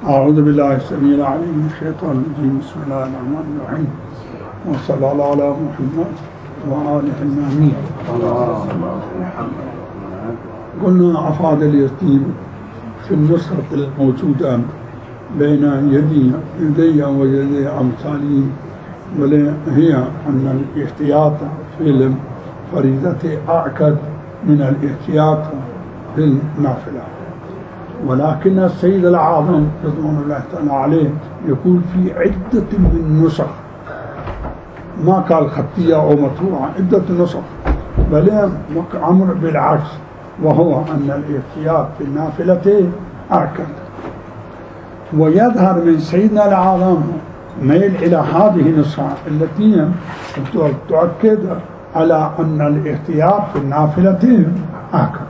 أعوذ بالله السميع العليم من الشيطان الرجيم. بسم الله الرحمن الرحيم، وصلى الله على محمد وآله النعمين. قلنا أفاد اليتيم في النسخة الموجودة بين يدي ويدي أمثالي، وهي أن الاحتياط في الفريضة أعكد من الاحتياط في النافلة. ولكن السيد الأعظم رضوان الله تعالى عليه يقول في عدة من نسخ، ما قال خطية أو مطبوعة، عدة نسخ، بل أمر بالعكس، وهو أن الاحتياط في النافلة أعكد. ويظهر من سيدنا الأعظم ميل إلى هذه النسخة التي تؤكد على أن الاحتياط في النافلة أعكد.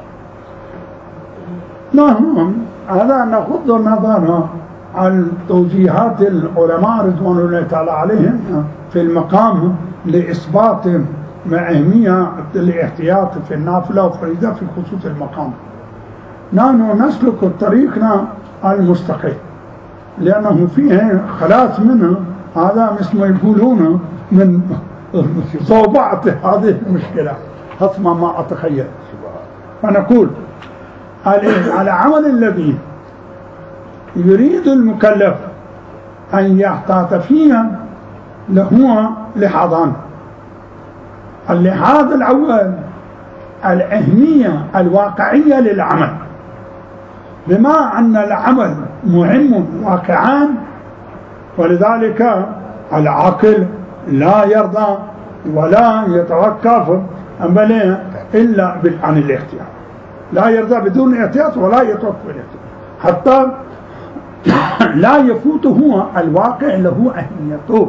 نعم، هذا نغض النظر عن توجيهات العلماء رضوان الله تعالى عليهم في المقام لإثبات أهمية الاحتياط في النافلة وفريضة في خصوص المقام. نحن نسلك طريقنا المستقيم لأنه فيه خلاص منه، هذا مثل ما يقولون من صوبعة هذه المشكلة حسب ما أتخيل. فنقول على عمل الذي يريد المكلف أن يحتاط فيه له لحاظان. اللحاظ الأول الأهمية الواقعية للعمل، بما أن العمل مهم واقعا، ولذلك العاقل لا يرضى ولا يتوقف إلا عن الاحتياط، لا يرضى بدون احتياط ولا يتوقف الاحتياط حتى لا يفوته الواقع له أهميته.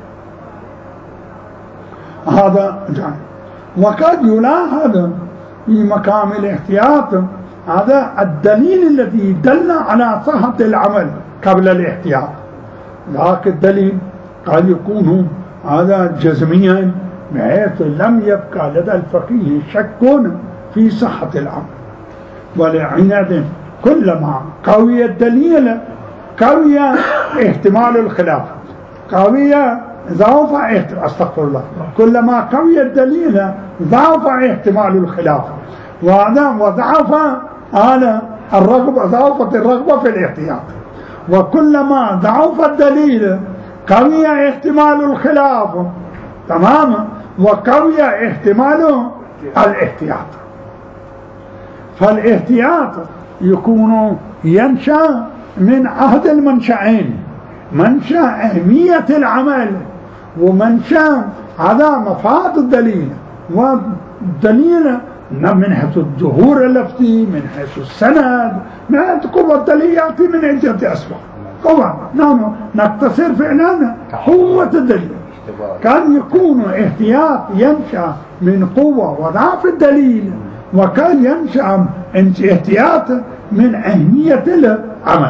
هذا جانب. وقد يلاحظ في مقام الاحتياط هذا الدليل الذي دل على صحة العمل قبل الاحتياط. ذاك الدليل قد يكون هذا جزميا بحيث لم يبقى لدى الفقيه شك في صحة العمل. ولعناد كلما قوي الدليل قوي احتمال الخلاف، قوي ضعف استغفر الله، كلما قوي الدليل ضعف احتمال الخلاف، وضعف على الرغبة، ضعفت الرغبة في الاحتياط. وكلما ضعف الدليل قوي احتمال الخلاف، تماما، وقوي احتمال الاحتياط. فالاحتياط يكون ينشأ من عهد المنشأين، منشأ أهمية العمل ومنشأ هذا مفاد الدليل. والدليل من حيث الظهور اللفظي، من حيث السند، من حيث قوة الدليل يأتي من عدة أسباب. قوة نحن نقتصر فعلا قوة الدليل. كان يكون احتياط ينشأ من قوة وضعف الدليل، وكان ينشأ احتياط من أهمية العمل.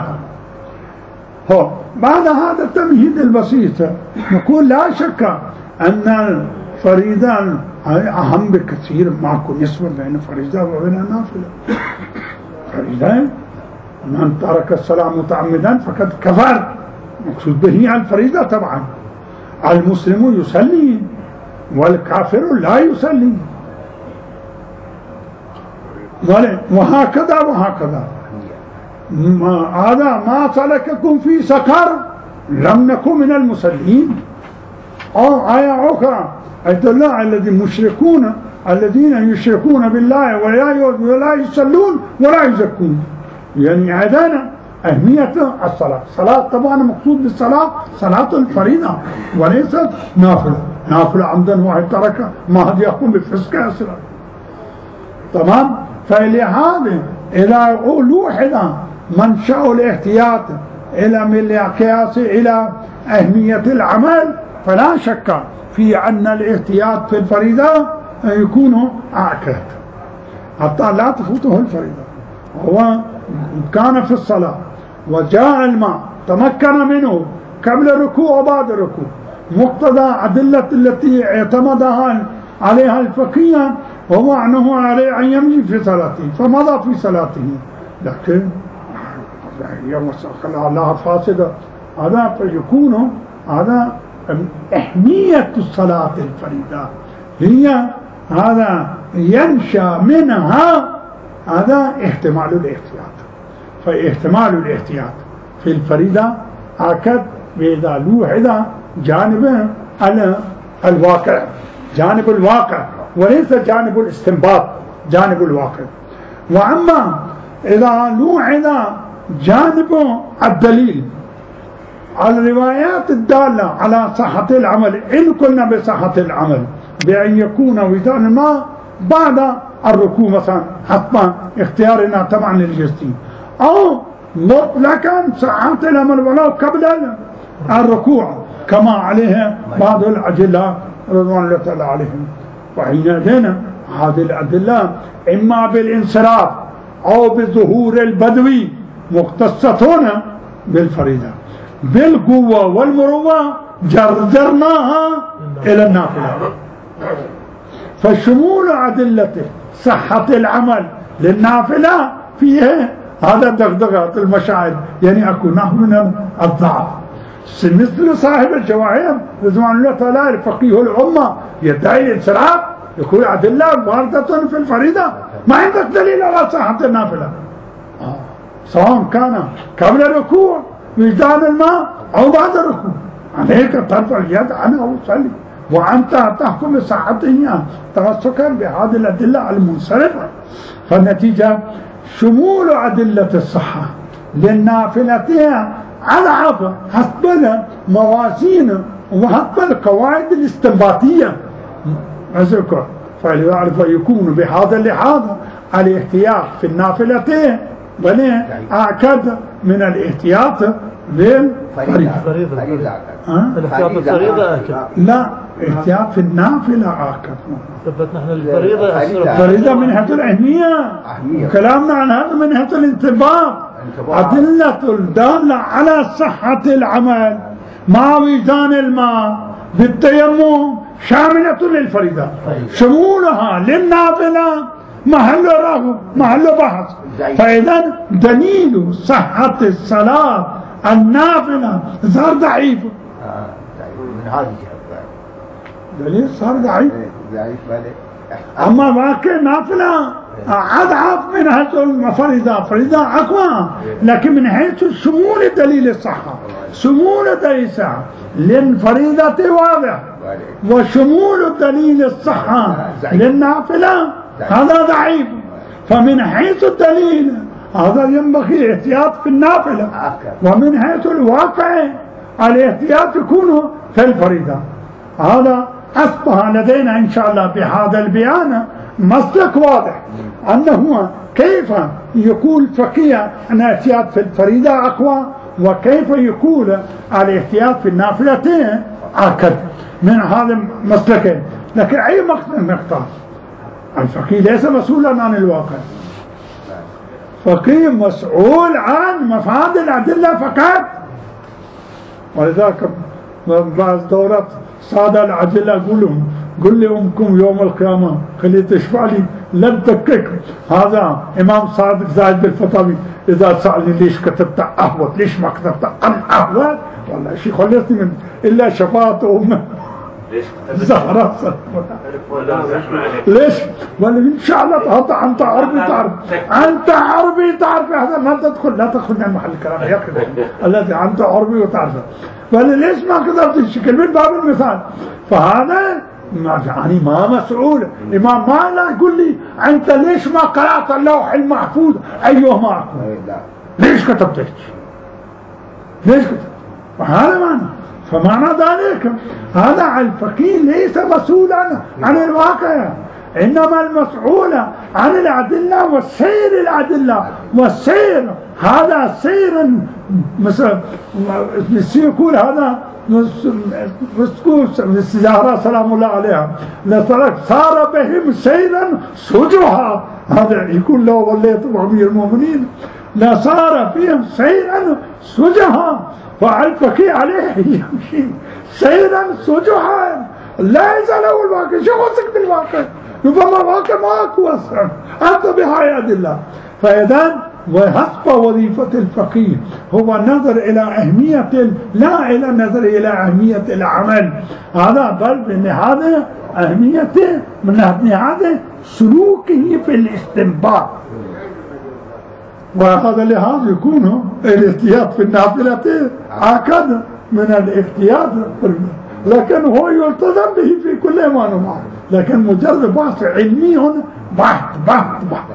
بعد هذا التمهيد البسيط نقول لا شك أن الفريضة أهم بكثير، معكم نسبة بين الفريضة وبين النافلة. فريضة من ترك الصلاة متعمدا فقد كفر، مقصود به الفريضة طبعا. المسلم يصلي والكافر لا يصلي، وهكذا وهكذا. هذا ما سلككم في سقر لم نكن من المصلين. أو آية أخرى يدل على الذين يشركون بالله ولا يصلون ولا يزكون. يعني عدنا أهمية الصلاة. الصلاة طبعا مقصود بالصلاة صلاة الفريضة وليست نافلة. نافلة عمدا واحد ترك ما هذا يقوم بفسق أصلا، تمام. فلهذا إذا لوحظ منشأ الاحتياط إلى من القياس إلى أهمية العمل، فلا شك في أن الاحتياط في الفريضة يكون أعكد حتى لا تفوته الفريضة. هو كان في الصلاة وجاء الماء تمكن منه قبل الركوع وبعد الركوع، مقتضى أدلة التي اعتمدها عليها الفقيه هو أنه عليه أن يمشي في صلاته، فمضى في صلاته. لكن خلى الله فاسدة، هذا فيكون هذا أهمية الصلاة الفريضة هي هذا ينشأ منها هذا احتمال الاحتياط. فاحتمال الاحتياط في الفريضة أكد بإذا لوحظ جانب الواقع، جانب الواقع وليس جانب الاستنباط، جانب الواقع. وأما إذا لوحظ جانب الدليل على الروايات الدالة على صحة العمل، إن كنا بصحة العمل بأن يكون وزان ما بعد الركوع مثلا حتما اختيارنا طبعا للجسدي، أو مطلقا صحة العمل ولو قبل الركوع كما عليه بعض الأدلة رضوان الله تعالى عليهم. وحينئذ هذه الأدلة إما بالانصراف أو بظهور البدوي مختصة بالفريضة، بالقوة والمروة جرجرناها إلى النافلة. فشمول أدلة صحة العمل للنافلة فيه هذا دغدغة المشاعر، يعني أكو نوع من الضعف، مثل صاحب الجواهر رضوان الله تعالى فقيه الأمة يدعي الانصراف، يقول أدلة واردة في الفريضة، ما عندك دليل على صحة النافلة سواء كان قبل الركوع وجدان الماء أو بعد الركوع، عليك ترفع اليد عنه وصلي، وأنت تحكم بصحتها تمسكا بهذه الأدلة المنصرفة. فالنتيجة شمول أدلة الصحة للنافلة أضعف حسب موازين وحسب القواعد الاستنباطية أذكر، فلذلك يكون بهذا اللحاظ الاحتياط في النافلتين بل أعكد من الاحتياط بالفريضة. الاحتياط بالفريضة أكد، لا احتياط في النافلة أكد. ثبت نحن الفريضة الفريضة من حيث الأهمية، وكلامنا عن هذا من حيث الانضباط. أدلة الدالة على صحة العمل مع وجدان الماء بالتيمم شاملة للفريضة، شمولها للنافلة محل بحث. فإذا دليل صحة الصلاة النافلة صار ضعيف، من هذه دليل صار ضعيف. أما باقي نافلة أضعف من حيث الفريضة، فريضة أقوى، لكن من حيث شمول دليل الصحة، شمول دليل الصحة للفريضة واضح، وشمول دليل الصحة للنافلة هذا ضعيف. فمن حيث الدليل هذا ينبغي الاحتياط في النافلة، ومن حيث الواقع الاحتياط يكون في الفريضة. هذا أصبح لدينا إن شاء الله بهذا البيان مسلك واضح أنه كيف يكون فقيه أن الاحتياط في الفريضة أقوى، وكيف يكون الاحتياط في النافلتين أكد من هذا المسلكين. لكن أي مقصد نختار؟ الفقيه ليس مسؤولا عن الواقع، فقيه مسؤول عن مفاد الأدلة فقط. ولذلك بعض دورات سادة العدلة قل لي أمكم يوم القيامة خلي تشفع لي لن تكك. هذا إمام صادق زايد بالفطامي إذا سألني ليش كتبت أهوت، ليش ما كتبت أهوت، والله شيء خلصني من إلا شفاعة أمه زهرة ليش؟ ولا إن شاء الله أنت عربي تعرف، أنت عربي تعرف هذا ما تدخل، لا تدخل من محل الكلام يا أخي الذي أنت عربي وتعرفه. ولا ليش ما كتبت الشكل من باب المثال؟ فهذا يعني ما مسؤول. الإمام ما لا يقول لي أنت ليش ما قرأت اللوح المحفوظ أيهما أقوى؟ ليش كتبت؟ ليش كتبت؟ فهذا معنى. فمعنى ذلك هذا الفقيه ليس مسؤولا عن الواقع، إنما المسؤول عن الأدلة وسير الأدلة، والسير هذا سير مثلا يقول هذا السجارة سلام الله عليها صار بهم سيرا سجها، هذا يقول له وليت أمير المؤمنين لا صار فيهم سيرا سجها. فالفقيه عليه يمشي سيرا سجها لا يزال الواقع، شو قصدك بالواقع؟ ربما الواقع ما اكو اصلا، انت بهاي ادله. فاذا وحسب وظيفة الفقيه هو النظر إلى أهمية، لا إلى النظر إلى أهمية العمل هذا، بل من هذا أهميته من هذا سلوكه في الاستنباط. وهذا لهذا يكون الاحتياط في النافلة أكد من الاحتياط، لكن هو يلتزم به في كل ما نمع، لكن مجرد بحث علمي هنا بحث.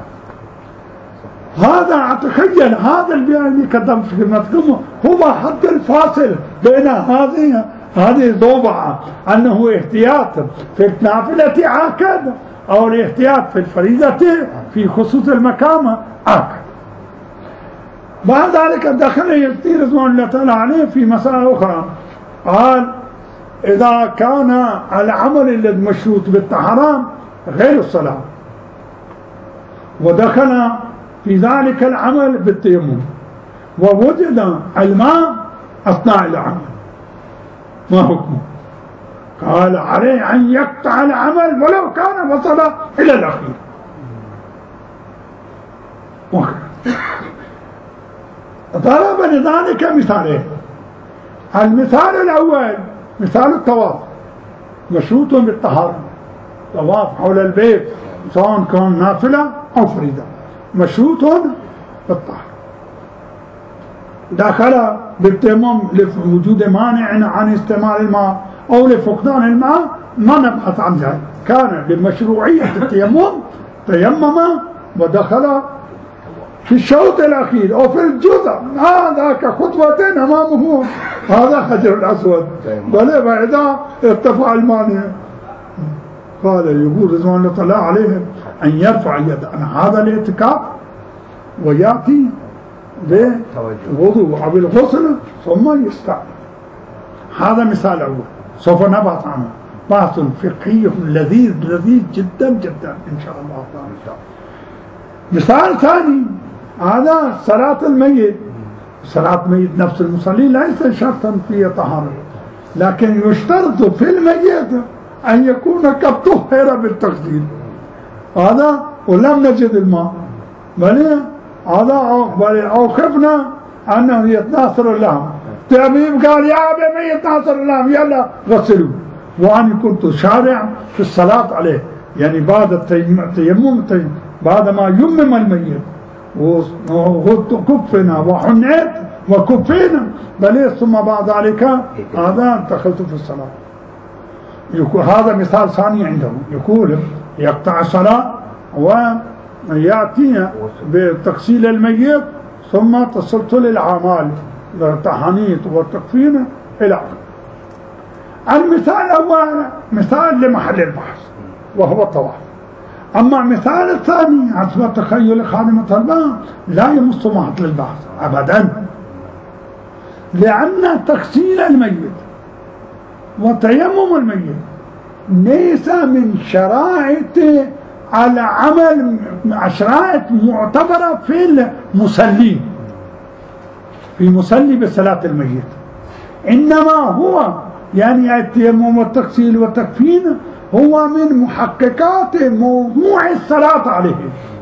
هذا أتخيل هذا اللي قدمت في خدمتكم هو حد الفاصل بين هذه ضوبعة، أنه احتياط في النافلة عاكد أو الاحتياط في الفريضة في خصوص المقام عاكد. بعد ذلك دخل يفتي رضوان الله تعالى عليه في مسألة أخرى، قال إذا كان العمل المشروط بالطهارة غير الصلاة ودخل في ذلك العمل بالتيمم ووجد الماء أثناء العمل ما حكمه؟ قال عليه أن يقطع العمل ولو كان وصل إلى الأخير. ضرب لذلك مثالين. المثال الأول مثال الطواف مشروط بالطهارة، طواف حول البيت سواء كان نافلة أو فريضة مشروط بالطهارة. دخل بالتيمم لوجود مانع عن استعمال الماء أو لفقدان الماء ما نبحث عن ذلك، كان لمشروعية التيمم تيمم ودخل في الشوط الأخير أو في الجزء هذا كخطوتين أمامه هذا حجر الأسود، بل فإذا ارتفع المانع قال يقول رضوان الله تعالى عليهم أن يرفع يده عن هذا الاعتكاف ويأتي بوضوء أو بالغسل ثم يستعمل. هذا مثال أول سوف نبحث عنه، بحث فقهي لذيذ جدا إن شاء الله تعالى. مثال ثاني هذا صلاة الميت. صلاة الميت نفس المصلي ليس شرطا في طهارة، لكن يشترط في الميت أن يكون قد طهر بالتغسيل هذا ولم نجد الماء، بل هذا أو خفنا أنه يتناثر اللهم، الطبيب قال يا أبي يتناثر اللهم يلا غسلوا، وأنا كنت شارع في الصلاة عليه، يعني بعد التيمم بعد ما يمم الميت وكفنا وحنيت وكفينا بل ثم بعد ذلك هذا دخلت في الصلاة. هذا مثال ثاني عندهم، يقول يقطع الصلاة ويأتي بتغسيل الميت ثم تسلسل الأعمال التحانيط والتكفين إلى آخره. المثال الأول مثال لمحل البحث وهو الطواف. أما المثال الثاني حسب تخيل خادمة الباب لا يمس محل البحث أبدا، لأن تغسيل الميت وتيمم الميت ليس من شرائط العمل، شرائط معتبرة في المصلين في مصلي بصلاة الميت، إنما هو يعني التيمم والتغسيل والتكفين هو من محققات موضوع الصلاة عليه.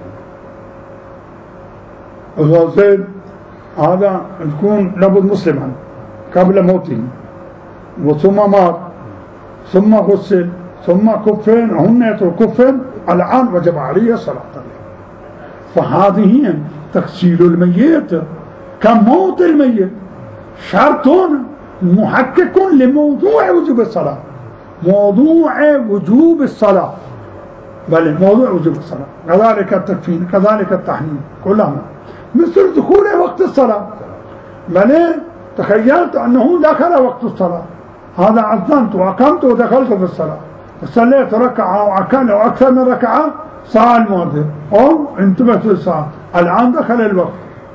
الغسل هذا يكون لابد مسلما قبل موته وثم مات ثم غسل ثم كفن هنيت وكفن الآن وجب عليه الصلاة عليه. فهذه تغسيل الميت كموت الميت شرط محقق لموضوع وجوب الصلاة، موضوع وجوب الصلاة، بل موضوع وجوب الصلاة، كذلك التكفين كذلك التحنيط كلها مثل دخول وقت الصلاة. بل تخيلت أنه دخل وقت الصلاة، هذا أذنت وأقمت ودخلت في الصلاة صليت ركعة أو أكل أو أكثر من ركعة ساعة المؤذن أو انتبهت للساعة الآن دخل الوقت،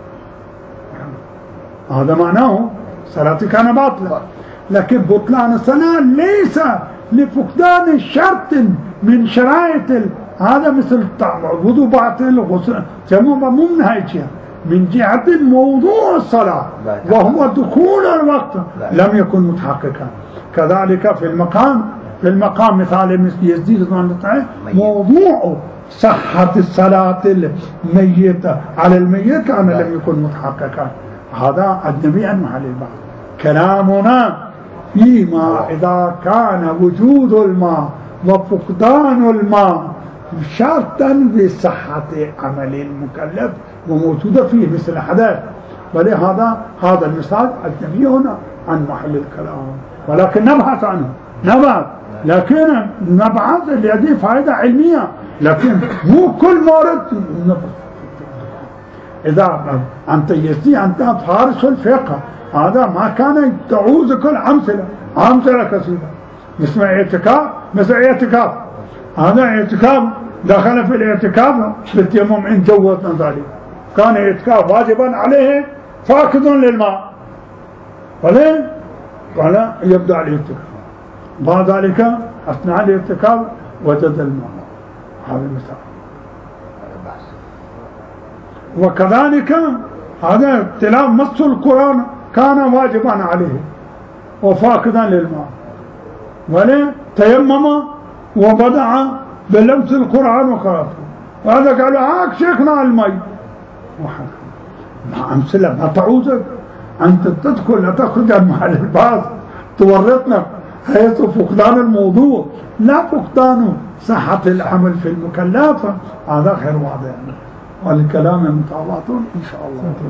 هذا معناه صلاتي كان باطلة. لكن بطلان الصلاة ليس لفقدان شرط من شرائط هذا مثل وضوء باطل وغسل تيمم مو من هاي من جهة موضوع الصلاة وهو دخول الوقت لم يكن متحققا. كذلك في المقام مثال مثل يزيد موضوع صحة الصلاة الميتة على الميت كان لم يكن متحققا. هذا أجنبي عن محل البحث. كلامنا فيما إذا كان وجود الماء وفقدان الماء شرطا بصحة عمل المكلف وموجودة فيه مثل حدث، ولهذا هذا المثال أجنبي هنا عن محل الكلام، ولكن نبحث عنه لكن نبحث لديه فائدة علمية، لكن مو كل مورد نبحث. إذا أنت يستطيع أنت فارس الفقه هذا ما كان تعوز كل أمثلة كثيرة. مثل اعتكاف هذا اعتكاف دخل في الاعتكاف بالتيمم إن جوزنا ذلك، كان اعتكاف واجبا عليه فاقد للماء ولا يبدأ الاعتكاف، بعد ذلك أثناء الاعتكاف وجد الماء. هذا المثال. وكذلك هذا تلاوة مس القرآن كان واجبا عليه وفاقدا للماء، ولا تيمم وبدع بلمس القرآن وقراءته، وهذا قالوا هاك شيخنا المي. مع أمثلة ما تعوزك أنت تدخل لا تخرج عن محل البحث تورطنا حيث فقدان الموضوع لا فقدان صحة العمل في المكلفة، هذا خير واضح. والكلام متواضع إن شاء الله.